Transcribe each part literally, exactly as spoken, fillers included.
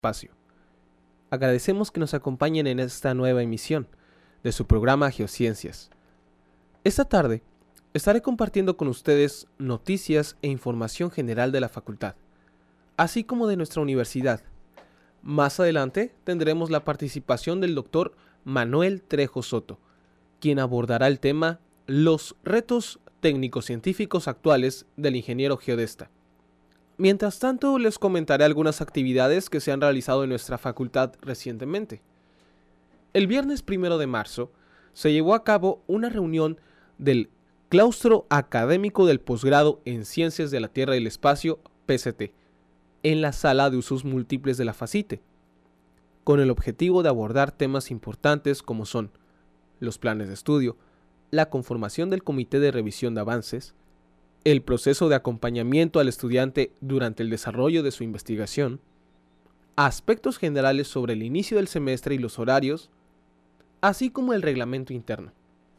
espacio. Agradecemos que nos acompañen en esta nueva emisión de su programa Geociencias. Esta tarde estaré compartiendo con ustedes noticias e información general de la facultad, así como de nuestra universidad. Más adelante tendremos la participación del doctor Manuel Trejo Soto, quien abordará el tema Los retos técnico-científicos actuales del ingeniero geodesta. Mientras tanto, les comentaré algunas actividades que se han realizado en nuestra facultad recientemente. El viernes primero de marzo se llevó a cabo una reunión del Claustro Académico del Posgrado en Ciencias de la Tierra y el Espacio, P C T, en la Sala de Usos Múltiples de la FACITE, con el objetivo de abordar temas importantes como son los planes de estudio, la conformación del Comité de Revisión de Avances, el proceso de acompañamiento al estudiante durante el desarrollo de su investigación, aspectos generales sobre el inicio del semestre y los horarios, así como el reglamento interno.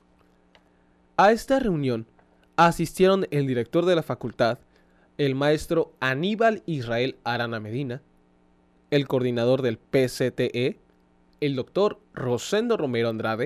A esta reunión asistieron el director de la facultad, el maestro Aníbal Israel Arana Medina, el coordinador del P C T E, el doctor Rosendo Romero Andrade,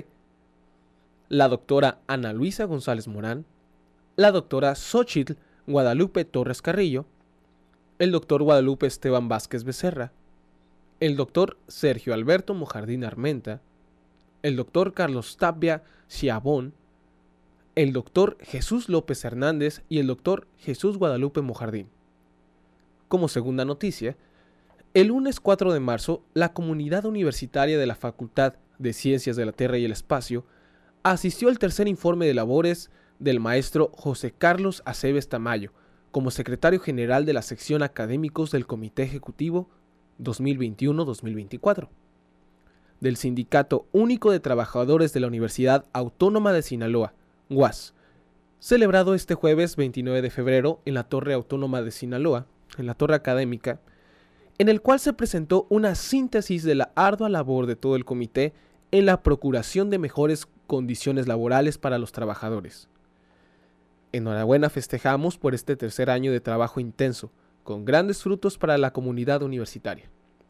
la doctora Ana Luisa González Morán, la doctora Xochitl Guadalupe Torres Carrillo, el doctor Guadalupe Esteban Vázquez Becerra, el doctor Sergio Alberto Mojardín Armenta, el doctor Carlos Tapia Chiabón, el doctor Jesús López Hernández y el doctor Jesús Guadalupe Mojardín. Como segunda noticia, el lunes cuatro de marzo, la comunidad universitaria de la Facultad de Ciencias de la Tierra y el Espacio asistió al tercer informe de labores del maestro José Carlos Aceves Tamayo, como secretario general de la sección académicos del Comité Ejecutivo dos mil veintiuno a dos mil veinticuatro, del Sindicato Único de Trabajadores de la Universidad Autónoma de Sinaloa, U A S, celebrado este jueves veintinueve de febrero en la Torre Autónoma de Sinaloa, en la Torre Académica, en el cual se presentó una síntesis de la ardua labor de todo el comité en la procuración de mejores condiciones laborales para los trabajadores. Enhorabuena festejamos por este tercer año de trabajo intenso, con grandes frutos para la comunidad universitaria.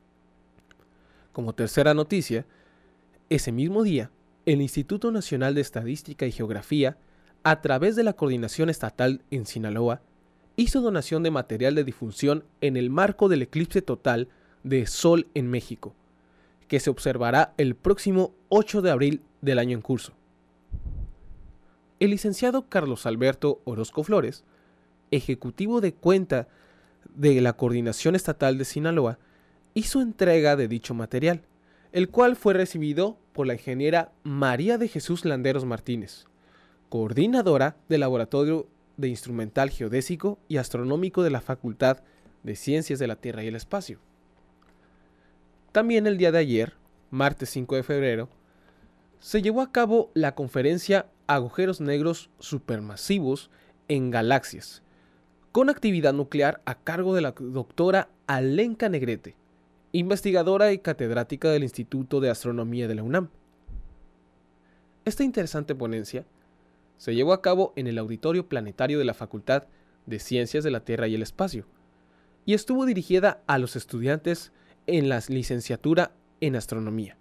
Como tercera noticia, ese mismo día, el Instituto Nacional de Estadística y Geografía, a través de la Coordinación Estatal en Sinaloa, hizo donación de material de difusión en el marco del eclipse total de Sol en México, que se observará el próximo ocho de abril del año en curso. El licenciado Carlos Alberto Orozco Flores, ejecutivo de cuenta de la Coordinación Estatal de Sinaloa, hizo entrega de dicho material, el cual fue recibido por la ingeniera María de Jesús Landeros Martínez, coordinadora del Laboratorio de Instrumental Geodésico y Astronómico de la Facultad de Ciencias de la Tierra y el Espacio. También el día de ayer, martes cinco de febrero, se llevó a cabo la conferencia Agujeros Negros Supermasivos en Galaxias, con actividad nuclear a cargo de la doctora Alenka Negrete, investigadora y catedrática del Instituto de Astronomía de la UNAM. Esta interesante ponencia se llevó a cabo en el Auditorio Planetario de la Facultad de Ciencias de la Tierra y el Espacio, y estuvo dirigida a los estudiantes en la licenciatura en Astronomía.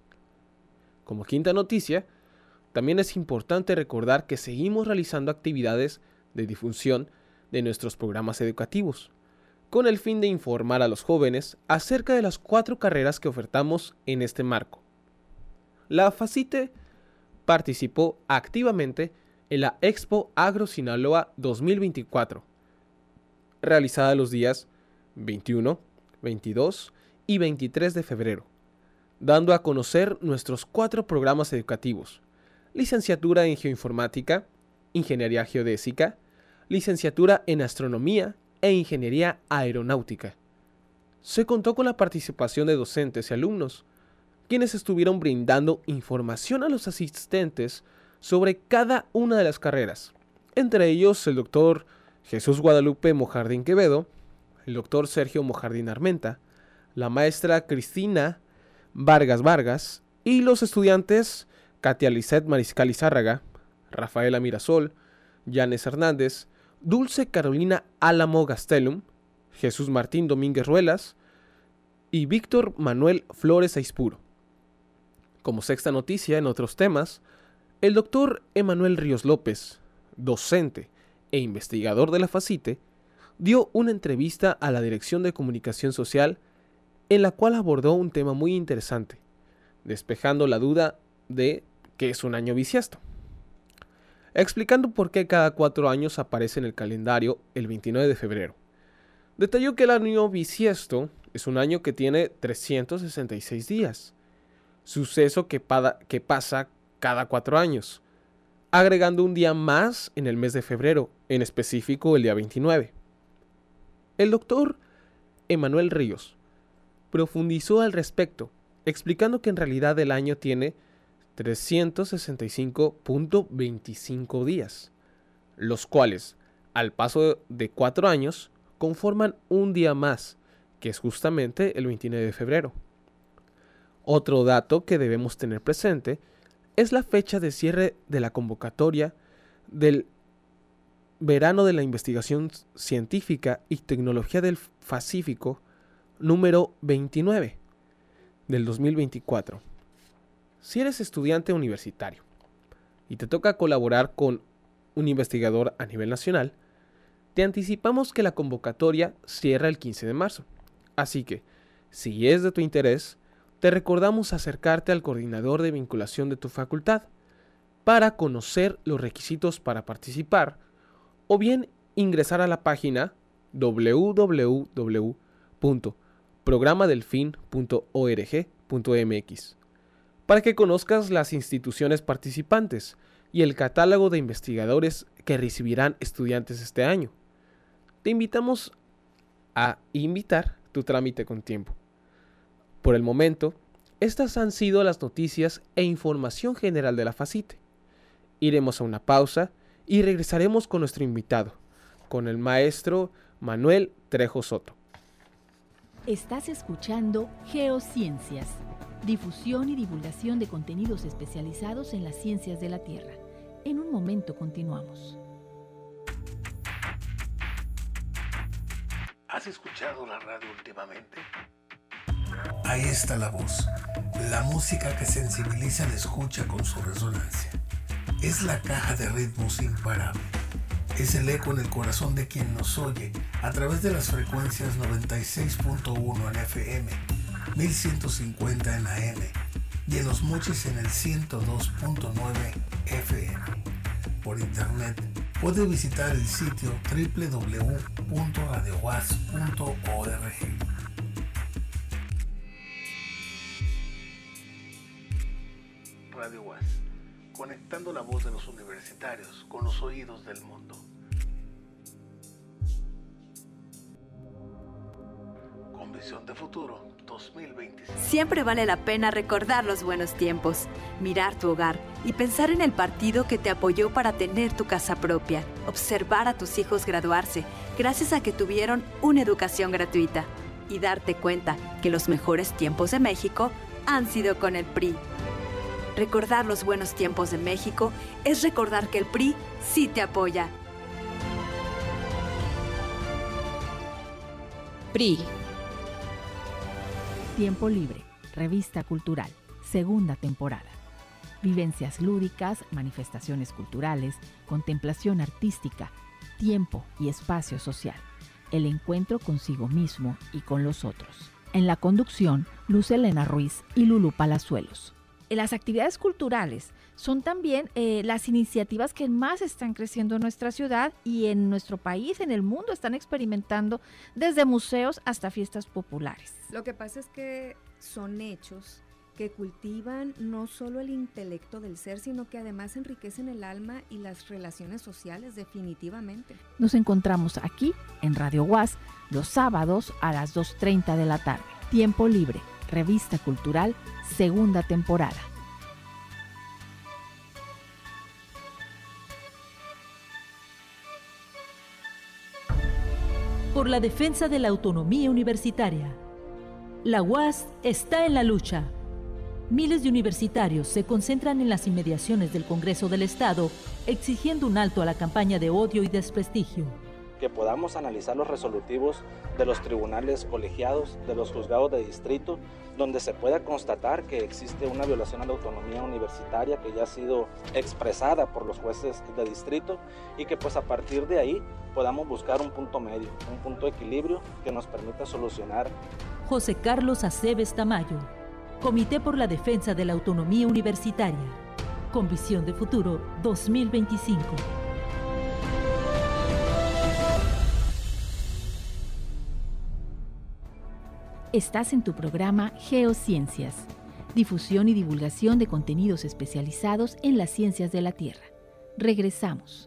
Como quinta noticia, también es importante recordar que seguimos realizando actividades de difusión de nuestros programas educativos, con el fin de informar a los jóvenes acerca de las cuatro carreras que ofertamos en este marco. La FACITE participó activamente en la Expo Agro Sinaloa dos mil veinticuatro, realizada los días veintiuno, veintidós y veintitrés de febrero, dando a conocer nuestros cuatro programas educativos: licenciatura en Geoinformática, Ingeniería Geodésica, licenciatura en Astronomía e Ingeniería Aeronáutica. Se contó con la participación de docentes y alumnos, quienes estuvieron brindando información a los asistentes sobre cada una de las carreras, entre ellos el doctor Jesús Guadalupe Mojardín Quevedo, el doctor Sergio Mojardín Armenta, la maestra Cristina Vargas Vargas y los estudiantes Katia Lisset Mariscal Izárraga, Rafaela Mirasol, Yanes Hernández, Dulce Carolina Álamo Gastelum, Jesús Martín Domínguez Ruelas, y Víctor Manuel Flores Aispuro. Como sexta noticia en otros temas, el doctor Emanuel Ríos López, docente e investigador de la FACITE, dio una entrevista a la Dirección de Comunicación Social en la cual abordó un tema muy interesante, despejando la duda de qué es un año bisiesto, explicando por qué cada cuatro años aparece en el calendario el veintinueve de febrero. Detalló que el año bisiesto es un año que tiene trescientos sesenta y seis días, suceso que, pada, que pasa cada cuatro años, agregando un día más en el mes de febrero, en específico el día veintinueve. El doctor Emanuel Ríos profundizó al respecto, explicando que en realidad el año tiene trescientos sesenta y cinco punto veinticinco días, los cuales, al paso de cuatro años, conforman un día más, que es justamente el veintinueve de febrero. Otro dato que debemos tener presente es la fecha de cierre de la convocatoria del Verano de la Investigación Científica y Tecnología del Pacífico número veintinueve del dos mil veinticuatro. Si eres estudiante universitario y te toca colaborar con un investigador a nivel nacional, te anticipamos que la convocatoria cierra el quince de marzo. Así que, si es de tu interés, te recordamos acercarte al coordinador de vinculación de tu facultad para conocer los requisitos para participar, o bien ingresar a la página doble u doble u doble u punto programa delfín punto org punto m x para que conozcas las instituciones participantes y el catálogo de investigadores que recibirán estudiantes este año. Te invitamos a invitar tu trámite con tiempo. Por el momento, estas han sido las noticias e información general de la FACITE. Iremos a una pausa y regresaremos con nuestro invitado, con el maestro Manuel Trejo Soto. Estás escuchando Geociencias, difusión y divulgación de contenidos especializados en las ciencias de la Tierra. En un momento continuamos. ¿Has escuchado la radio últimamente? Ahí está la voz, la música que sensibiliza la escucha con su resonancia. Es la caja de ritmos imparable. Es el eco en el corazón de quien nos oye a través de las frecuencias noventa y seis punto uno en F M, mil ciento cincuenta en A M y en los mochis en el ciento dos punto nueve F M. Por internet puede visitar el sitio doble u doble u doble u punto radio u a s punto org. Radio U A S, conectando la voz de los universitarios con los oídos del mundo. Con visión de futuro dos mil veinticinco. Siempre vale la pena recordar los buenos tiempos, mirar tu hogar y pensar en el partido que te apoyó para tener tu casa propia, observar a tus hijos graduarse gracias a que tuvieron una educación gratuita y darte cuenta que los mejores tiempos de México han sido con el P R I. Recordar los buenos tiempos de México es recordar que el P R I sí te apoya. P R I. Tiempo Libre, revista cultural, segunda temporada. Vivencias lúdicas, manifestaciones culturales, contemplación artística, tiempo y espacio social. El encuentro consigo mismo y con los otros. En la conducción, Luz Elena Ruiz y Lulú Palazuelos. Las actividades culturales son también eh, las iniciativas que más están creciendo en nuestra ciudad y en nuestro país, en el mundo, están experimentando desde museos hasta fiestas populares. Lo que pasa es que son hechos que cultivan no solo el intelecto del ser, sino que además enriquecen el alma y las relaciones sociales definitivamente. Nos encontramos aquí en Radio U A S los sábados a las dos treinta de la tarde. Tiempo Libre, revista cultural, segunda temporada. Por la defensa de la autonomía universitaria. La U A S está en la lucha. Miles de universitarios se concentran en las inmediaciones del Congreso del Estado, exigiendo un alto a la campaña de odio y desprestigio. que podamos analizar los resolutivos de los tribunales colegiados, de los juzgados de distrito, donde se pueda constatar que existe una violación a la autonomía universitaria que ya ha sido expresada por los jueces de distrito, y que pues a partir de ahí podamos buscar un punto medio, un punto de equilibrio que nos permita solucionar. José Carlos Aceves Tamayo, Comité por la Defensa de la Autonomía Universitaria, con visión de futuro dos mil veinticinco. Estás en tu programa Geociencias, difusión y divulgación de contenidos especializados en las ciencias de la Tierra. Regresamos.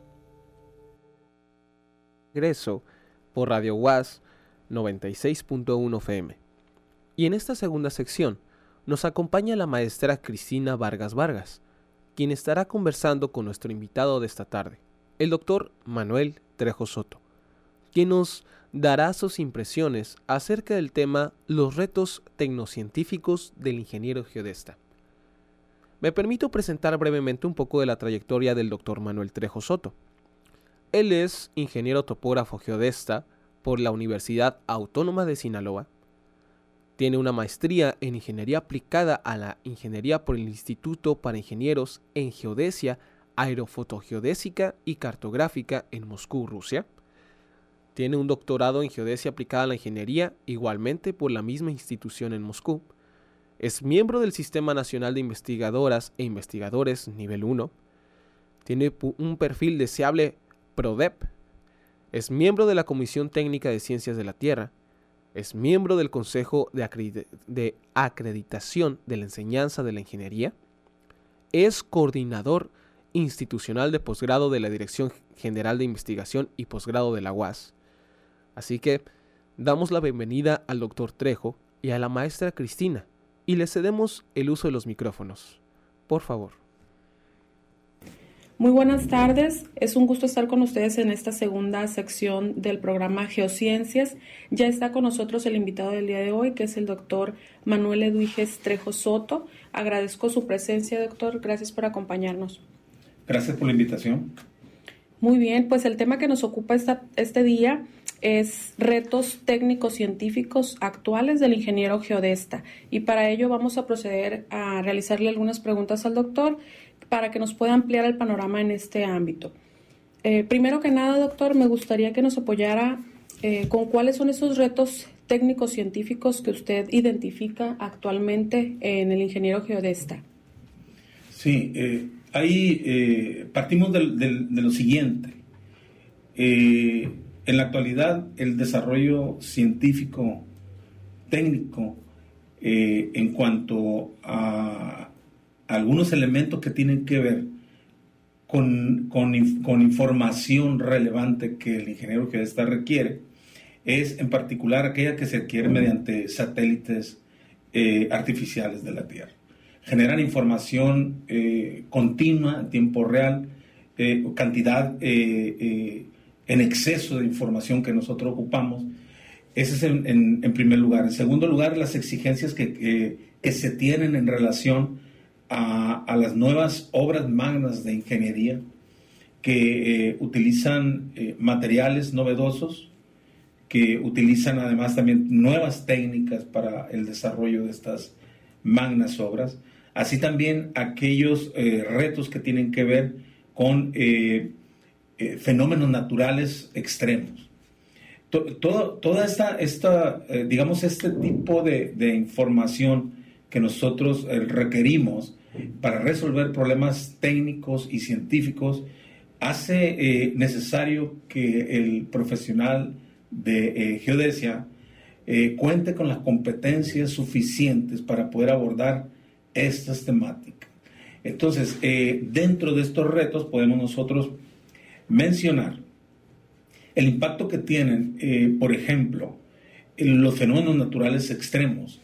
Regreso por Radio U A S noventa y seis punto uno F M. Y en esta segunda sección nos acompaña la maestra Cristina Vargas Vargas, quien estará conversando con nuestro invitado de esta tarde, el doctor Manuel Trejo Soto, quien nos dará sus impresiones acerca del tema Los retos tecnocientíficos del ingeniero geodesta. Me permito presentar brevemente un poco de la trayectoria del doctor Manuel Trejo Soto. Él es ingeniero topógrafo geodesta por la Universidad Autónoma de Sinaloa. Tiene una maestría en Ingeniería Aplicada a la Ingeniería por el Instituto para Ingenieros en Geodesia Aerofotogeodésica y Cartográfica en Moscú, Rusia. Tiene un doctorado en Geodesia Aplicada a la Ingeniería, igualmente por la misma institución en Moscú. Es miembro del Sistema Nacional de Investigadoras e Investigadores Nivel uno. Tiene un perfil deseable PRODEP. Es miembro de la Comisión Técnica de Ciencias de la Tierra. Es miembro del Consejo de, Acredit- de Acreditación de la Enseñanza de la Ingeniería. Es coordinador institucional de posgrado de la Dirección General de Investigación y Posgrado de la U A S. Así que damos la bienvenida al doctor Trejo y a la maestra Cristina y le cedemos el uso de los micrófonos. Por favor. Muy buenas tardes, es un gusto estar con ustedes en esta segunda sección del programa Geociencias. Ya está con nosotros el invitado del día de hoy, que es el doctor Manuel Eduiges Trejo Soto. Agradezco su presencia, doctor, gracias por acompañarnos. Gracias por la invitación. Muy bien, pues el tema que nos ocupa esta, este día es retos técnicos científicos actuales del ingeniero geodesta, y para ello vamos a proceder a realizarle algunas preguntas al doctor para que nos pueda ampliar el panorama en este ámbito. Eh, primero que nada, doctor, me gustaría que nos apoyara eh, con cuáles son esos retos técnicos científicos que usted identifica actualmente en el ingeniero geodesta. Sí, eh, ahí eh, partimos del, del, de lo siguiente. Eh, en la actualidad, el desarrollo científico técnico eh, en cuanto a algunos elementos que tienen que ver con, con, con información relevante que el ingeniero geodesta requiere, es en particular aquella que se adquiere mediante satélites eh, artificiales de la Tierra. Generan información eh, continua, en tiempo real, eh, cantidad eh, eh, en exceso de información que nosotros ocupamos. Ese es en, en, en primer lugar. En segundo lugar, las exigencias que, que, que se tienen en relación A, a las nuevas obras magnas de ingeniería que eh, utilizan eh, materiales novedosos, que utilizan además también nuevas técnicas para el desarrollo de estas magnas obras, así también aquellos eh, retos que tienen que ver con eh, eh, fenómenos naturales extremos. To, todo, toda esta, esta eh, digamos, este tipo de, de información que nosotros eh, requerimos para resolver problemas técnicos y científicos hace eh, necesario que el profesional de eh, geodesia eh, cuente con las competencias suficientes para poder abordar estas temáticas. Entonces, eh, dentro de estos retos podemos nosotros mencionar el impacto que tienen, eh, por ejemplo, los fenómenos naturales extremos,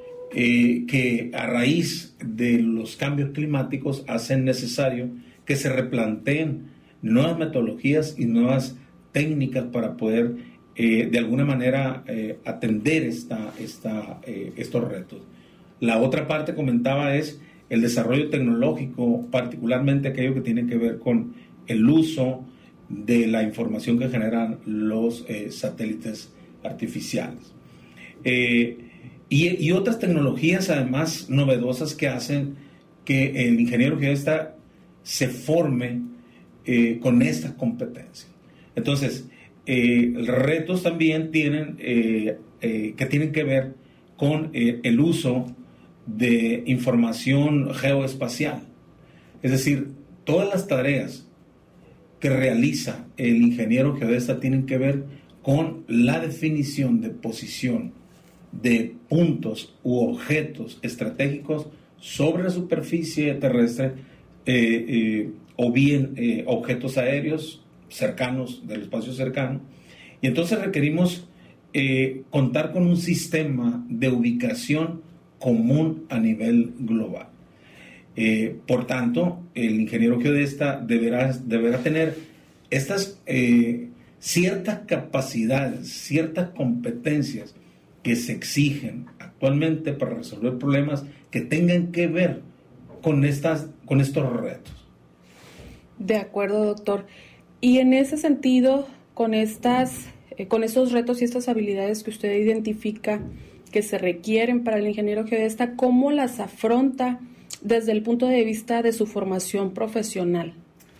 Eh, que a raíz de los cambios climáticos hacen necesario que se replanteen nuevas metodologías y nuevas técnicas para poder eh, de alguna manera eh, atender esta, esta, eh, estos retos. La otra parte, comentaba, es el desarrollo tecnológico, particularmente aquello que tiene que ver con el uso de la información que generan los eh, satélites artificiales. Eh, y, y otras tecnologías además novedosas que hacen que el ingeniero geodesta se forme eh, con esta competencia. Entonces, eh, retos también tienen eh, eh, que tienen que ver con eh, el uso de información geoespacial. Es decir, todas las tareas que realiza el ingeniero geodesta tienen que ver con la definición de posición de puntos u objetos estratégicos sobre la superficie terrestre eh, eh, o bien eh, objetos aéreos cercanos del espacio cercano. Y entonces requerimos eh, contar con un sistema de ubicación común a nivel global. Eh, por tanto, el ingeniero geodesta deberá, deberá tener estas eh, ciertas capacidades, ciertas competencias que se exigen actualmente para resolver problemas que tengan que ver con, estas, con estos retos. De acuerdo, doctor. Y en ese sentido, con, estas, eh, con estos retos y estas habilidades que usted identifica que se requieren para el ingeniero geodesta, ¿cómo las afronta desde el punto de vista de su formación profesional?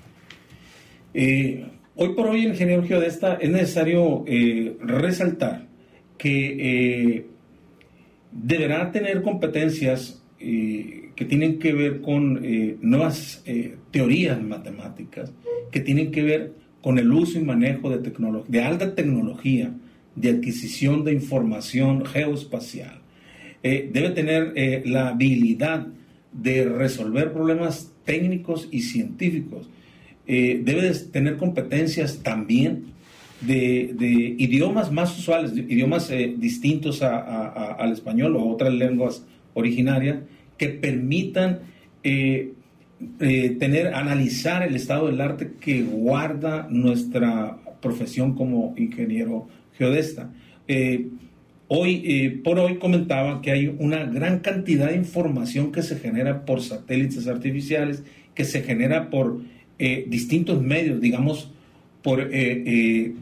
Eh, hoy por hoy, el ingeniero geodesta es necesario eh, resaltar que eh, deberá tener competencias eh, que tienen que ver con eh, nuevas eh, teorías matemáticas, que tienen que ver con el uso y manejo de, tecnología, de alta tecnología, de adquisición de información geoespacial. Eh, debe tener eh, la habilidad de resolver problemas técnicos y científicos. Eh, debe de tener competencias también de, de idiomas más usuales, de idiomas eh, distintos a, a, a, al español o otras lenguas originarias que permitan eh, eh, tener, analizar el estado del arte que guarda nuestra profesión como ingeniero geodesta. Eh, hoy, eh, por hoy comentaba que hay una gran cantidad de información que se genera por satélites artificiales, que se genera por eh, distintos medios, digamos, por eh, eh,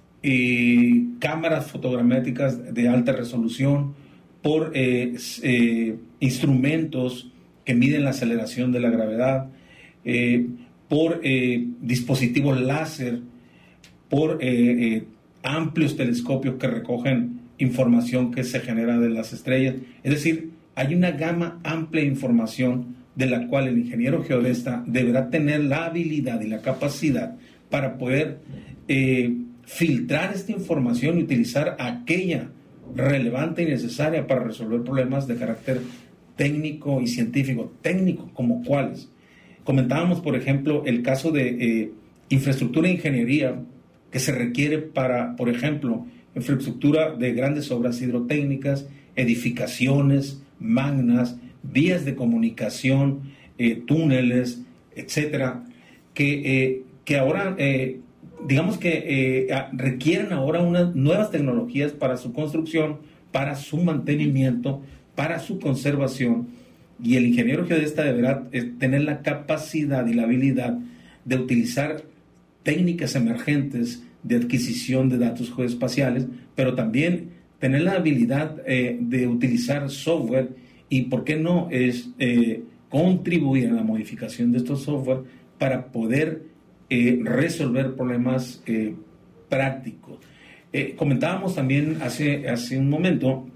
eh, cámaras fotogramétricas de alta resolución, por eh, eh, instrumentos que miden la aceleración de la gravedad, eh, por eh, dispositivos láser, por eh, eh, amplios telescopios que recogen información que se genera de las estrellas. Es decir, hay una gama amplia de información de la cual el ingeniero geodesta deberá tener la habilidad y la capacidad para poder eh, filtrar esta información y utilizar aquella relevante y necesaria para resolver problemas de carácter técnico y científico. Técnico, como cuáles. Comentábamos, por ejemplo, el caso de eh, infraestructura e ingeniería que se requiere para, por ejemplo, infraestructura de grandes obras hidrotécnicas, edificaciones magnas, vías de comunicación, eh, túneles, etcétera, que, eh, que ahora, eh, digamos que eh, requieren ahora unas nuevas tecnologías para su construcción, para su mantenimiento, para su conservación, y el ingeniero geodesta deberá eh, tener la capacidad y la habilidad de utilizar técnicas emergentes de adquisición de datos geoespaciales, pero también tener la habilidad eh, de utilizar software y, ¿por qué no?, es eh, contribuir en la modificación de estos software para poder eh, resolver problemas eh, prácticos. Eh, comentábamos también hace, hace un momento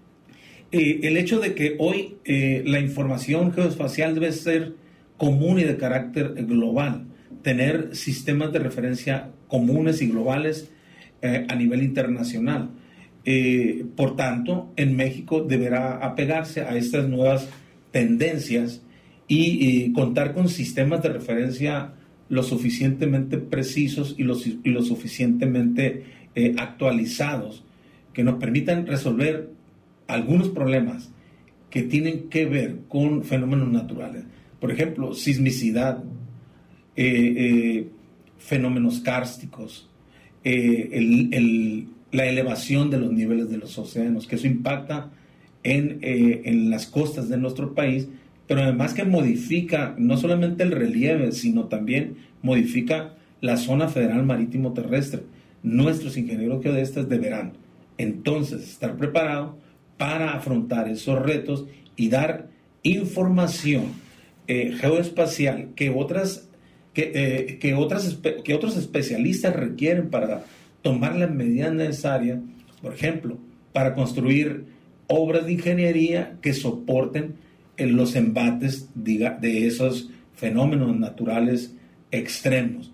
eh, el hecho de que hoy eh, la información geoespacial debe ser común y de carácter global, tener sistemas de referencia comunes y globales eh, a nivel internacional. Eh, por tanto, en México deberá apegarse a estas nuevas tendencias y, y contar con sistemas de referencia lo suficientemente precisos y lo, y lo suficientemente eh, actualizados que nos permitan resolver algunos problemas que tienen que ver con fenómenos naturales. Por ejemplo, sismicidad, eh, eh, fenómenos kársticos, eh, el, el, la elevación de los niveles de los océanos, que eso impacta en, eh, en las costas de nuestro país, pero además que modifica no solamente el relieve, sino también modifica la zona federal marítimo terrestre. Nuestros ingenieros geodestas deberán entonces estar preparados para afrontar esos retos y dar información eh, geoespacial que otras que, eh, que otras que otros especialistas requieren para tomar las medidas necesarias, por ejemplo, para construir obras de ingeniería que soporten en los embates diga, de esos fenómenos naturales extremos,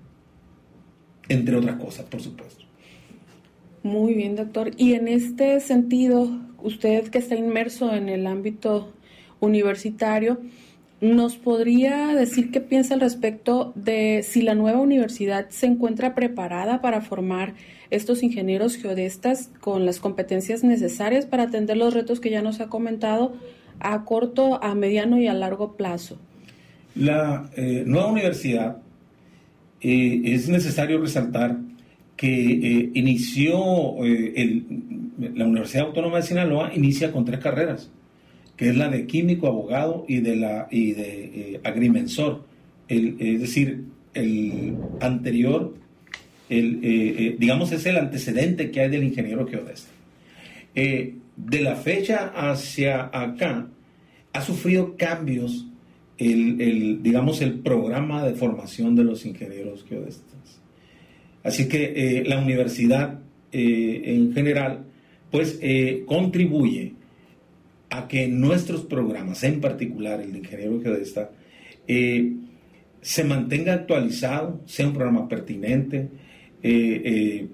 entre otras cosas, por supuesto. Muy bien, doctor. Y en este sentido, usted que está inmerso en el ámbito universitario, ¿nos podría decir qué piensa al respecto de si la nueva universidad se encuentra preparada para formar estos ingenieros geodestas con las competencias necesarias para atender los retos que ya nos ha comentado a corto, a mediano y a largo plazo? La eh, nueva universidad, eh, es necesario resaltar que eh, inició, eh, el, la Universidad Autónoma de Sinaloa inicia con tres carreras, que es la de químico, abogado y de, la, y de eh, agrimensor. El, es decir, el anterior, el, eh, eh, digamos, es el antecedente que hay del ingeniero geodesta. Eh, de la fecha hacia acá, ha sufrido cambios el, el, digamos, el programa de formación de los ingenieros geodestas. Así que eh, la universidad eh, en general, pues, eh, contribuye a que nuestros programas, en particular el de ingeniero geodesta, eh, se mantenga actualizado, sea un programa pertinente, eh, eh,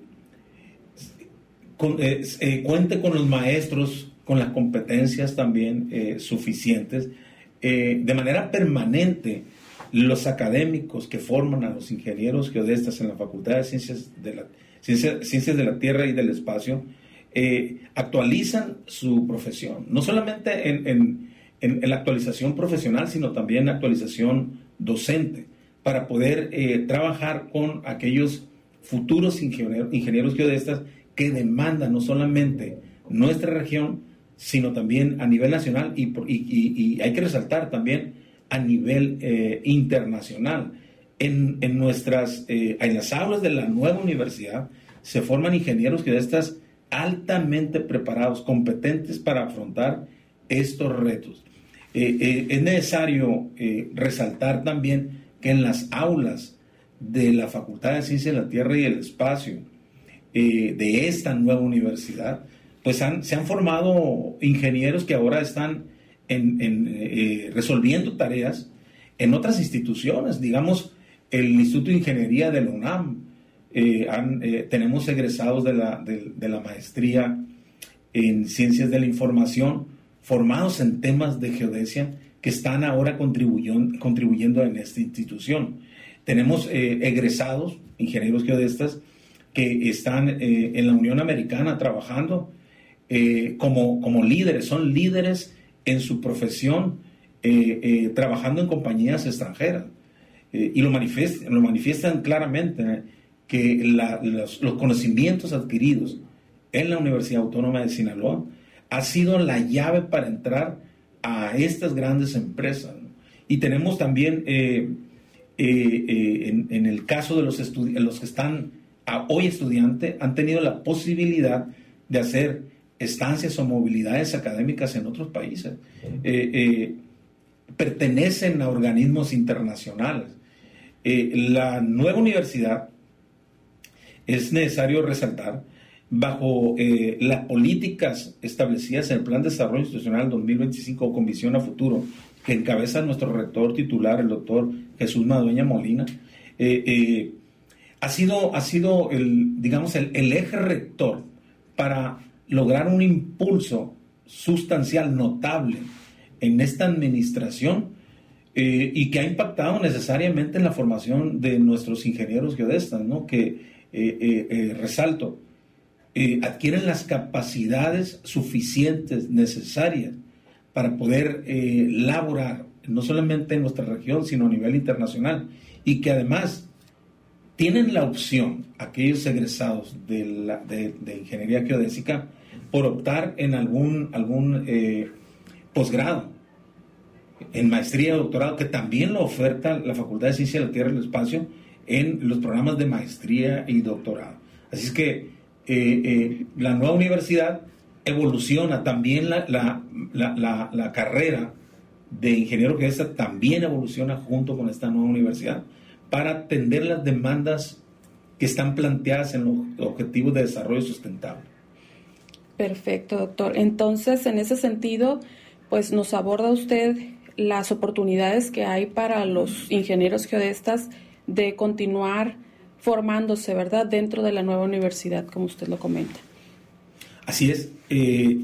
con, eh, eh, cuente con los maestros, con las competencias también eh, suficientes. Eh, de manera permanente, los académicos que forman a los ingenieros geodestas en la Facultad de Ciencias de la, Ciencia, Ciencias de la Tierra y del Espacio eh, actualizan su profesión, no solamente en, en, en, en la actualización profesional, sino también en actualización docente, para poder eh, trabajar con aquellos futuros ingenieros, ingenieros geodestas que demandan no solamente nuestra región, sino también a nivel nacional y, y, y, y hay que resaltar también a nivel eh, internacional. En, en, nuestras, eh, en las aulas de la nueva universidad se forman ingenieros geodestas altamente preparados, competentes para afrontar estos retos. Eh, eh, es necesario eh, resaltar también que en las aulas de la Facultad de Ciencias de la Tierra y el Espacio eh, de esta nueva universidad, pues han, se han formado ingenieros que ahora están en, en, eh, resolviendo tareas en otras instituciones. Digamos, el Instituto de Ingeniería de la UNAM, eh, han, eh, tenemos egresados de la, de, de la maestría en Ciencias de la Información, formados en temas de geodesia, que están ahora contribuyendo, contribuyendo en esta institución. Tenemos eh, egresados, ingenieros geodestas, que están eh, en la Unión Americana trabajando eh, como, como líderes, son líderes en su profesión, eh, eh, trabajando en compañías extranjeras. Eh, y lo manifiestan, lo manifiestan claramente, ¿eh? que la, los, los conocimientos adquiridos en la Universidad Autónoma de Sinaloa ha sido la llave para entrar a estas grandes empresas, ¿no? Y tenemos también, eh, eh, eh, en, en el caso de los, estudi- los que están a, hoy estudiantes, han tenido la posibilidad de hacer estancias o movilidades académicas en otros países. Eh, eh, pertenecen a organismos internacionales. Eh, la nueva universidad, es necesario resaltar, bajo eh, las políticas establecidas en el Plan de Desarrollo Institucional dos mil veinticinco con visión a futuro, que encabeza nuestro rector titular, el doctor Jesús Madueña Molina, eh, eh, ha sido, ha sido el, digamos, el, el eje rector para lograr un impulso sustancial, notable, en esta administración, eh, y que ha impactado necesariamente en la formación de nuestros ingenieros geodestas, ¿no? Que, eh, eh, eh, resalto, eh, adquieren las capacidades suficientes, necesarias, para poder eh, laborar, no solamente en nuestra región, sino a nivel internacional, y que además tienen la opción, aquellos egresados de, la, de, de ingeniería geodésica, por optar en algún, algún eh, posgrado, en maestría o doctorado, que también lo oferta la Facultad de Ciencias de la Tierra y el Espacio, en los programas de maestría y doctorado. Así es que eh, eh, la nueva universidad evoluciona, también la, la, la, la, la carrera de ingeniero geodesista también evoluciona junto con esta nueva universidad para atender las demandas que están planteadas en los objetivos de desarrollo sustentable. Perfecto, doctor. Entonces, en ese sentido, pues nos aborda usted las oportunidades que hay para los ingenieros geodestas de continuar formándose, ¿verdad?, dentro de la nueva universidad, como usted lo comenta. Así es. Eh,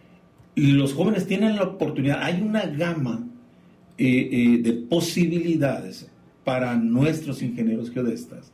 los jóvenes tienen la oportunidad, hay una gama eh, eh, de posibilidades para nuestros ingenieros geodestas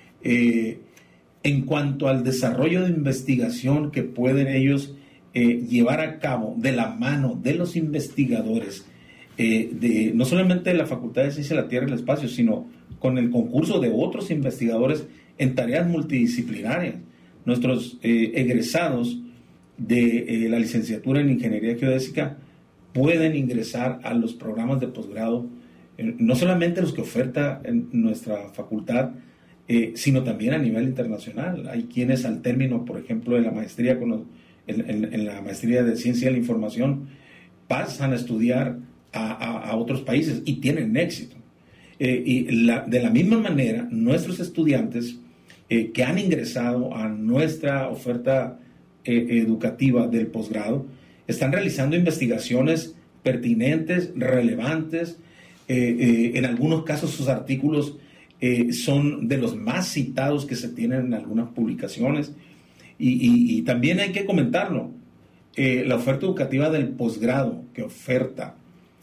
eh, en cuanto al desarrollo de investigación que pueden ellos eh, llevar a cabo de la mano de los investigadores, eh, de, no solamente de la Facultad de Ciencia de la Tierra y el Espacio, sino con el concurso de otros investigadores en tareas multidisciplinarias. Nuestros eh, egresados de eh, la licenciatura en Ingeniería Geodésica pueden ingresar a los programas de posgrado, eh, no solamente los que oferta en nuestra facultad, eh, sino también a nivel internacional. Hay quienes al término, por ejemplo, de la maestría, con los, en, en, en la maestría de Ciencia de la Información, pasan a estudiar a, a, a otros países y tienen éxito. Eh, y la, de la misma manera, nuestros estudiantes eh, que han ingresado a nuestra oferta eh, educativa del posgrado están realizando investigaciones pertinentes, relevantes. Eh, eh, en algunos casos sus artículos eh, son de los más citados que se tienen en algunas publicaciones. Y, y, y también hay que comentarlo, eh, la oferta educativa del posgrado que oferta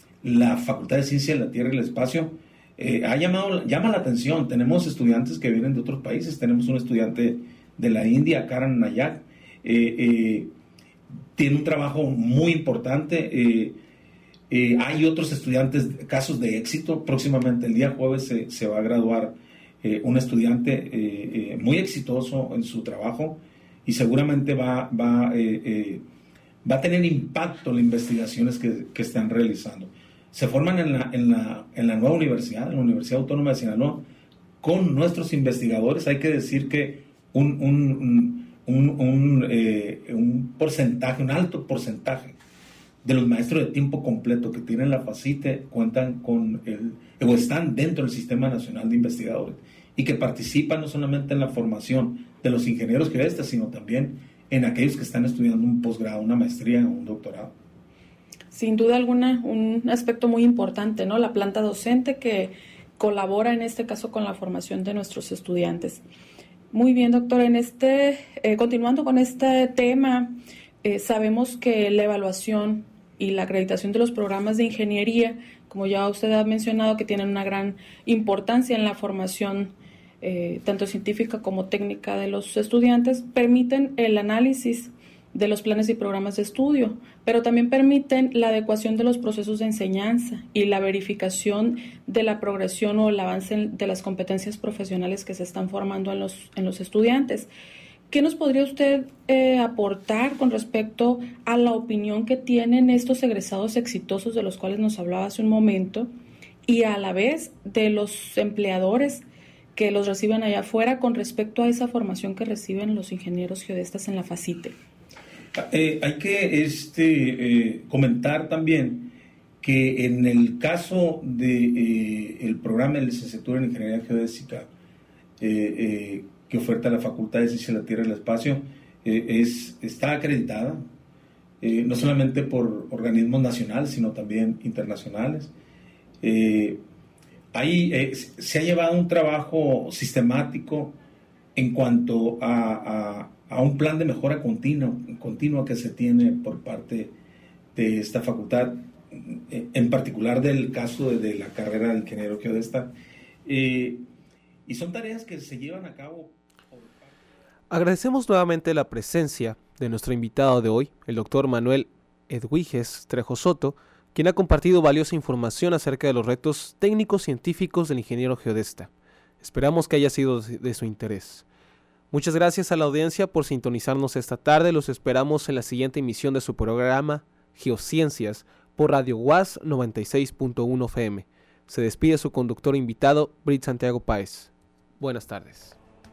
la Facultad de Ciencia de la Tierra y el Espacio eh, ha llamado, llama la atención. Tenemos estudiantes que vienen de otros países. Tenemos un estudiante de la India, Karan Nayak, eh, eh, tiene un trabajo muy importante. Eh, eh, hay otros estudiantes, casos de éxito. Próximamente, el día jueves, se, se va a graduar eh, un estudiante eh, eh, muy exitoso en su trabajo y seguramente va, va, eh, eh, va a tener impacto en las investigaciones que, que están realizando. Se forman en la, en, la, en la nueva universidad, en la Universidad Autónoma de Sinaloa, con nuestros investigadores. Hay que decir que un, un, un, un, eh, un porcentaje, un alto porcentaje de los maestros de tiempo completo que tienen la FACITE cuentan con el, o están dentro del Sistema Nacional de Investigadores y que participan no solamente en la formación de los ingenieros geodestas, sino también en aquellos que están estudiando un posgrado, una maestría o un doctorado. Sin duda alguna, un aspecto muy importante, ¿no? La planta docente que colabora en este caso con la formación de nuestros estudiantes. Muy bien, doctor. En este, eh, continuando con este tema, eh, sabemos que la evaluación y la acreditación de los programas de ingeniería, como ya usted ha mencionado, que tienen una gran importancia en la formación eh, tanto científica como técnica de los estudiantes, permiten el análisis de los planes y programas de estudio, pero también permiten la adecuación de los procesos de enseñanza y la verificación de la progresión o el avance de las competencias profesionales que se están formando en los, en los estudiantes. ¿Qué nos podría usted eh, aportar con respecto a la opinión que tienen estos egresados exitosos de los cuales nos hablaba hace un momento y a la vez de los empleadores que los reciben allá afuera con respecto a esa formación que reciben los ingenieros geodestas en la FACITE? Eh, hay que este, eh, comentar también que en el caso del de, eh, programa de licenciatura en Ingeniería Geodésica eh, eh, que oferta la Facultad de Ciencia de la Tierra y el Espacio, eh, es, está acreditada eh, no solamente por organismos nacionales, sino también internacionales. Eh, ahí eh, se ha llevado un trabajo sistemático en cuanto a, a a un plan de mejora continua, continua que se tiene por parte de esta facultad, en particular del caso de, de la carrera de ingeniero geodesta, eh, y son tareas que se llevan a cabo. Agradecemos nuevamente la presencia de nuestro invitado de hoy, el doctor Manuel Edwiges Trejo Soto, quien ha compartido valiosa información acerca de los retos técnicos científicos del ingeniero geodesta. Esperamos que haya sido de su interés. Muchas gracias a la audiencia por sintonizarnos esta tarde. Los esperamos en la siguiente emisión de su programa Geociencias por Radio U A S noventa y seis punto uno F M. Se despide su conductor invitado, Brit Santiago Páez. Buenas tardes.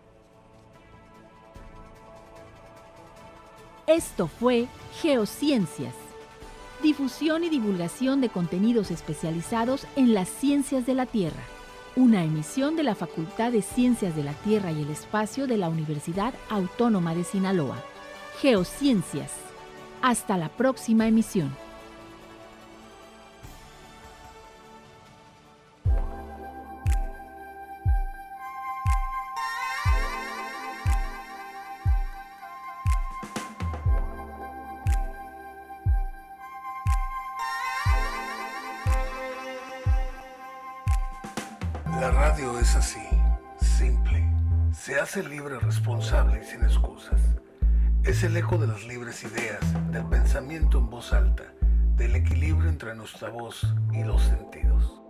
Esto fue Geociencias. Difusión y divulgación de contenidos especializados en las ciencias de la Tierra. Una emisión de la Facultad de Ciencias de la Tierra y el Espacio de la Universidad Autónoma de Sinaloa. Geociencias. Hasta la próxima emisión. La radio es así, simple. Se hace libre, responsable y sin excusas. Es el eco de las libres ideas, del pensamiento en voz alta, del equilibrio entre nuestra voz y los sentidos.